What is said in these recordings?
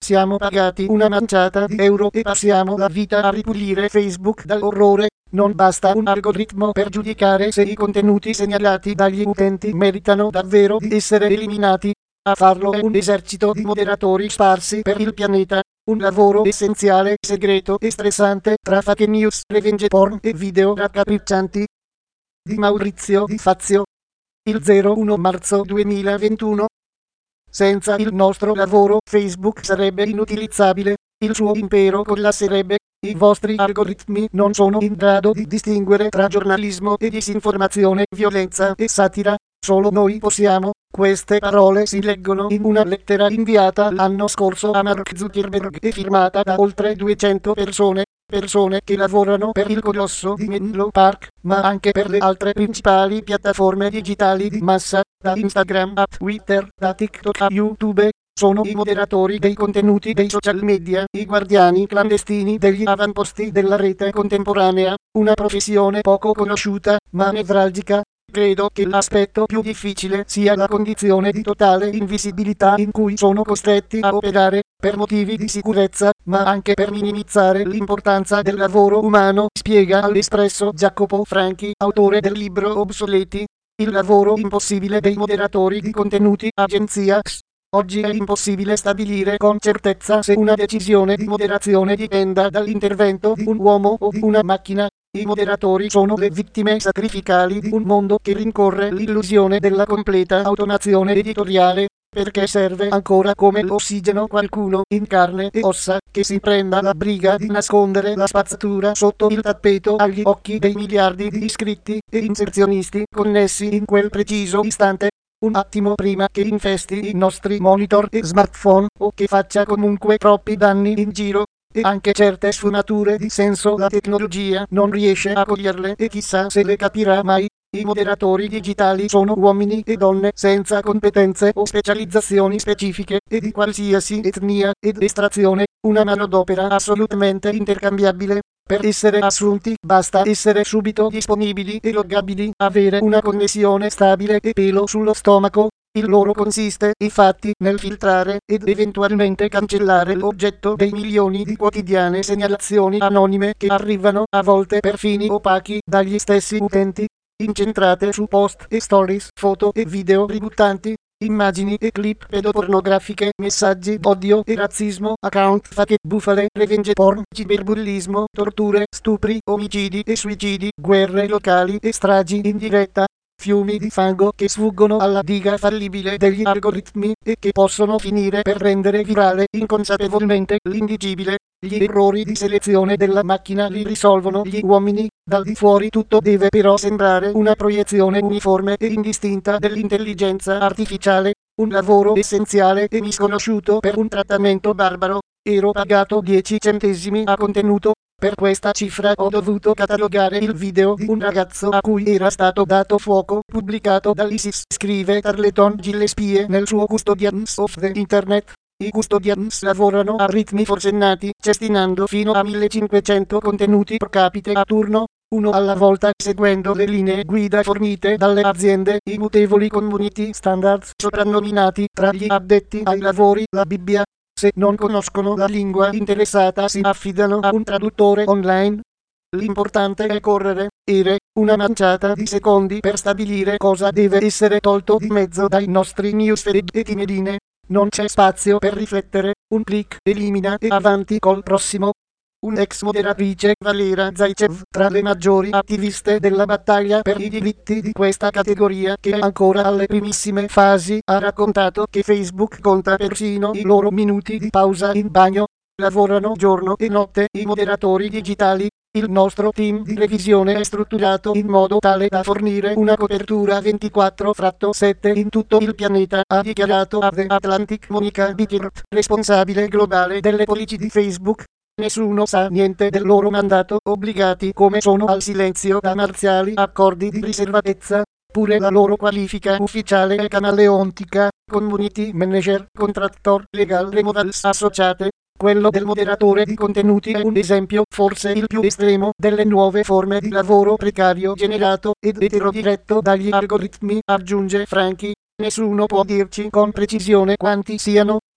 siamo pagati una manciata di euro e passiamo la vita a ripulire Facebook dall'orrore. Non basta un algoritmo per giudicare se i contenuti segnalati dagli utenti meritano davvero di essere eliminati. A farlo è un esercito di moderatori sparsi per il pianeta, un lavoro essenziale, segreto e stressante tra fake news, revenge porn e video raccapriccianti. Di Maurizio Di Fazio. Il 01 marzo 2021. Senza il nostro lavoro Facebook sarebbe inutilizzabile, il suo impero collasserebbe. I vostri algoritmi non sono in grado di distinguere tra giornalismo e disinformazione, violenza e satira. Solo noi possiamo. Queste parole si leggono in una lettera inviata l'anno scorso a Mark Zuckerberg e firmata da oltre 200 persone che lavorano per il colosso di Menlo Park, ma anche per le altre principali piattaforme digitali di massa, da Instagram a Twitter, da TikTok a YouTube. Sono i moderatori dei contenuti dei social media, i guardiani clandestini degli avamposti della rete contemporanea, una professione poco conosciuta, ma nevralgica. Credo che l'aspetto più difficile sia la condizione di totale invisibilità in cui sono costretti a operare, per motivi di sicurezza, ma anche per minimizzare l'importanza del lavoro umano, spiega all'Espresso Jacopo Franchi, autore del libro Obsoleti. Il lavoro impossibile dei moderatori di contenuti, agenzia X. Oggi è impossibile stabilire con certezza se una decisione di moderazione dipenda dall'intervento di un uomo o di una macchina. I moderatori sono le vittime sacrificali di un mondo che rincorre l'illusione della completa automazione editoriale, perché serve ancora come l'ossigeno qualcuno in carne e ossa che si prenda la briga di nascondere la spazzatura sotto il tappeto agli occhi dei miliardi di iscritti e inserzionisti connessi in quel preciso istante. Un attimo prima che infesti i nostri monitor e smartphone o che faccia comunque troppi danni in giro. E anche certe sfumature di senso la tecnologia non riesce a coglierle e chissà se le capirà mai. I moderatori digitali sono uomini e donne senza competenze o specializzazioni specifiche e di qualsiasi etnia ed estrazione, una manodopera assolutamente intercambiabile. Per essere assunti basta essere subito disponibili e loggabili, avere una connessione stabile e pelo sullo stomaco. Il loro consiste, infatti, nel filtrare ed eventualmente cancellare l'oggetto dei milioni di quotidiane segnalazioni anonime che arrivano, a volte per fini opachi, dagli stessi utenti, incentrate su post e stories, foto e video ributtanti, immagini e clip pedopornografiche, messaggi d'odio e razzismo, account fake, bufale, revenge porn, cyberbullismo, torture, stupri, omicidi e suicidi, guerre locali e stragi in diretta. Fiumi di fango che sfuggono alla diga fallibile degli algoritmi e che possono finire per rendere virale inconsapevolmente l'indicibile. Gli errori di selezione della macchina li risolvono gli uomini. Dal di fuori tutto deve però sembrare una proiezione uniforme e indistinta dell'intelligenza artificiale, un lavoro essenziale e misconosciuto per un trattamento barbaro. Ero pagato 10 centesimi a contenuto. Per questa cifra ho dovuto catalogare il video di un ragazzo a cui era stato dato fuoco, pubblicato dall'ISIS, scrive Tarleton Gillespie nel suo Custodians of the Internet. I custodians lavorano a ritmi forsennati, cestinando fino a 1500 contenuti pro capite a turno, uno alla volta, seguendo le linee guida fornite dalle aziende. I mutevoli community standards, soprannominati tra gli addetti ai lavori la Bibbia. Se non conoscono la lingua interessata si affidano a un traduttore online. L'importante è correre una manciata di secondi per stabilire cosa deve essere tolto di mezzo dai nostri newsfeed e timedine. Non c'è spazio per riflettere, un click elimina e avanti col prossimo. Un'ex moderatrice, Valera Zaicev, tra le maggiori attiviste della battaglia per i diritti di questa categoria che è ancora alle primissime fasi, ha raccontato che Facebook conta persino i loro minuti di pausa in bagno. Lavorano giorno e notte i moderatori digitali. Il nostro team di revisione è strutturato in modo tale da fornire una copertura 24/7 in tutto il pianeta, ha dichiarato a The Atlantic Monica Bickert, responsabile globale delle politiche di Facebook. Nessuno sa niente del loro mandato, obbligati come sono al silenzio da marziali accordi di riservatezza. Pure la loro qualifica ufficiale è camaleontica, community manager, contractor, legal removals associate. Quello del moderatore di contenuti è un esempio, forse il più estremo, delle nuove forme di lavoro precario generato ed eterodiretto dagli algoritmi, aggiunge Franchi. Nessuno può dirci con precisione quanti siano,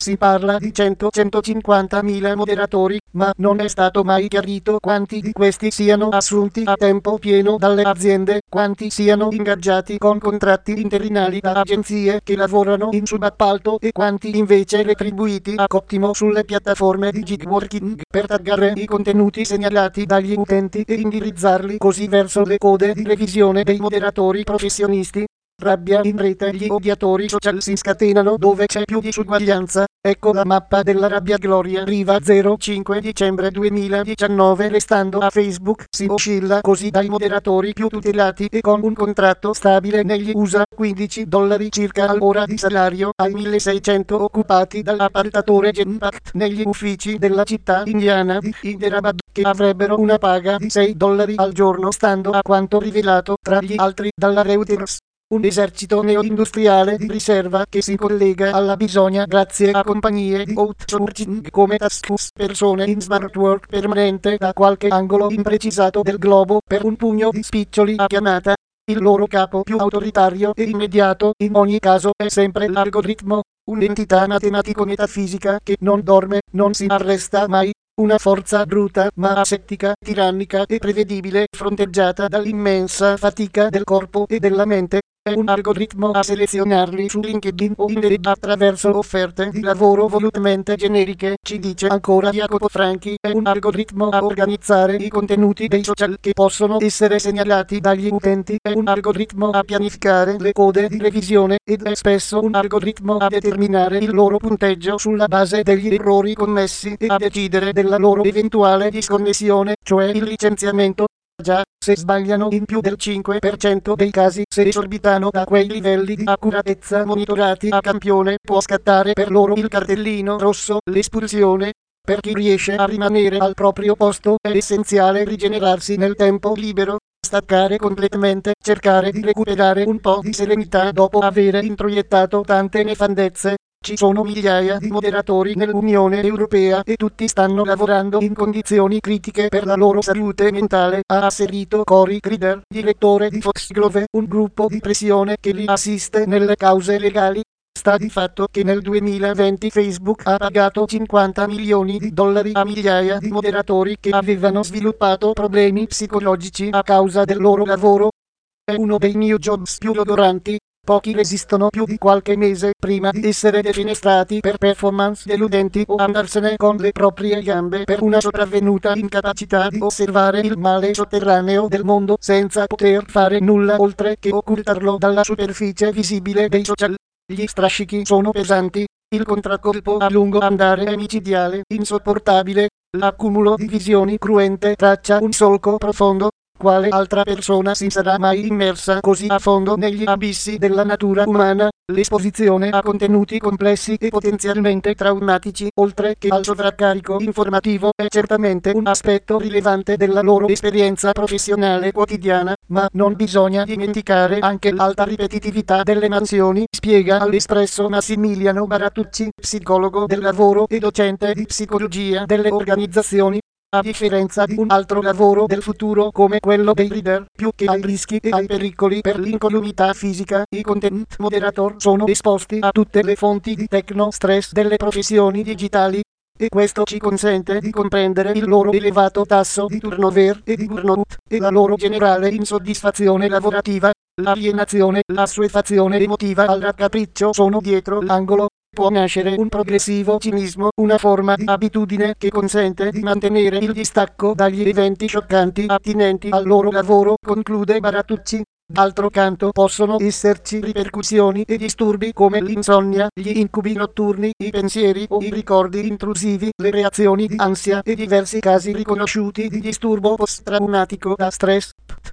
Si parla di 100-150.000 moderatori, ma non è stato mai chiarito quanti di questi siano assunti a tempo pieno dalle aziende, quanti siano ingaggiati con contratti interinali da agenzie che lavorano in subappalto e quanti invece retribuiti a cottimo sulle piattaforme di gig working per taggare i contenuti segnalati dagli utenti e indirizzarli così verso le code di revisione dei moderatori professionisti. Rabbia in rete, gli odiatori social si scatenano dove c'è più disuguaglianza. Ecco la mappa della rabbia. Gloria Riva 05 dicembre 2019. Restando a Facebook si oscilla così dai moderatori più tutelati e con un contratto stabile negli USA, $15 circa all'ora di salario, ai 1600 occupati dall'appaltatore Genpact negli uffici della città indiana di Hyderabad, che avrebbero una paga di $6 al giorno, stando a quanto rivelato tra gli altri dalla Reuters. Un esercito neoindustriale di riserva che si collega alla bisogna grazie a compagnie di outsourcing come Taskus, persone in smart work permanente da qualche angolo imprecisato del globo per un pugno di spiccioli a chiamata. Il loro capo più autoritario e immediato in ogni caso è sempre l'algoritmo, un'entità matematico-metafisica che non dorme, non si arresta mai. Una forza bruta ma asettica, tirannica e prevedibile, fronteggiata dall'immensa fatica del corpo e della mente. È un algoritmo a selezionarli su LinkedIn o Indeed attraverso offerte di lavoro volutamente generiche, ci dice ancora Jacopo Franchi. È un algoritmo a organizzare i contenuti dei social che possono essere segnalati dagli utenti. È un algoritmo a pianificare le code di revisione ed è spesso un algoritmo a determinare il loro punteggio sulla base degli errori commessi e a decidere della loro eventuale disconnessione, cioè il licenziamento. Già, se sbagliano in più del 5% dei casi, se esorbitano da quei livelli di accuratezza monitorati a campione, può scattare per loro il cartellino rosso, l'espulsione. Per chi riesce a rimanere al proprio posto è essenziale rigenerarsi nel tempo libero, staccare completamente, cercare di recuperare un po' di serenità dopo aver introiettato tante nefandezze. Ci sono migliaia di moderatori nell'Unione Europea e tutti stanno lavorando in condizioni critiche per la loro salute mentale, ha asserito Cory Grider, direttore di Foxglove, un gruppo di pressione che li assiste nelle cause legali. Sta di fatto che nel 2020 Facebook ha pagato $50 milioni a migliaia di moderatori che avevano sviluppato problemi psicologici a causa del loro lavoro. È uno dei new jobs più logoranti. Pochi resistono più di qualche mese prima di essere defenestrati per performance deludenti o andarsene con le proprie gambe per una sopravvenuta incapacità di osservare il male sotterraneo del mondo senza poter fare nulla oltre che occultarlo dalla superficie visibile dei social. Gli strascichi sono pesanti, il contraccolpo a lungo andare è micidiale, insopportabile, l'accumulo di visioni cruente traccia un solco profondo. Quale altra persona si sarà mai immersa così a fondo negli abissi della natura umana? L'esposizione a contenuti complessi e potenzialmente traumatici, oltre che al sovraccarico informativo, è certamente un aspetto rilevante della loro esperienza professionale quotidiana, ma non bisogna dimenticare anche l'alta ripetitività delle mansioni, spiega all'Espresso Massimiliano Baratucci, psicologo del lavoro e docente di psicologia delle organizzazioni. A differenza di un altro lavoro del futuro come quello dei reader, più che ai rischi e ai pericoli per l'incolumità fisica, i content moderator sono esposti a tutte le fonti di tecno-stress delle professioni digitali. E questo ci consente di comprendere il loro elevato tasso di turnover e di burnout, e la loro generale insoddisfazione lavorativa. L'alienazione, l'assuefazione emotiva al raccapriccio sono dietro l'angolo. Può nascere un progressivo cinismo, una forma di abitudine che consente di mantenere il distacco dagli eventi scioccanti attinenti al loro lavoro, conclude Baratucci. D'altro canto possono esserci ripercussioni e disturbi come l'insonnia, gli incubi notturni, i pensieri o i ricordi intrusivi, le reazioni di ansia e diversi casi riconosciuti di disturbo post-traumatico da stress.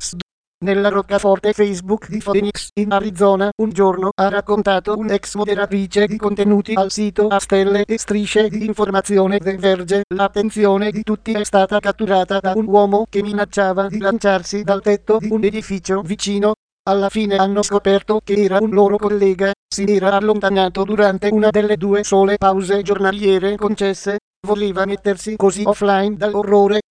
Nella roccaforte Facebook di Phoenix, in Arizona, un giorno ha raccontato un'ex moderatrice di contenuti al sito a stelle e strisce di informazione The Verge, l'attenzione di tutti è stata catturata da un uomo che minacciava di lanciarsi dal tetto di un edificio vicino. Alla fine hanno scoperto che era un loro collega, si era allontanato durante una delle 2 sole pause giornaliere concesse, voleva mettersi così offline dall'orrore.